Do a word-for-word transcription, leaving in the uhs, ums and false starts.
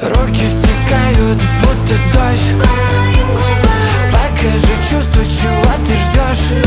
Руки стекают, будто дождь. Покажи чувства, чего ты ждешь.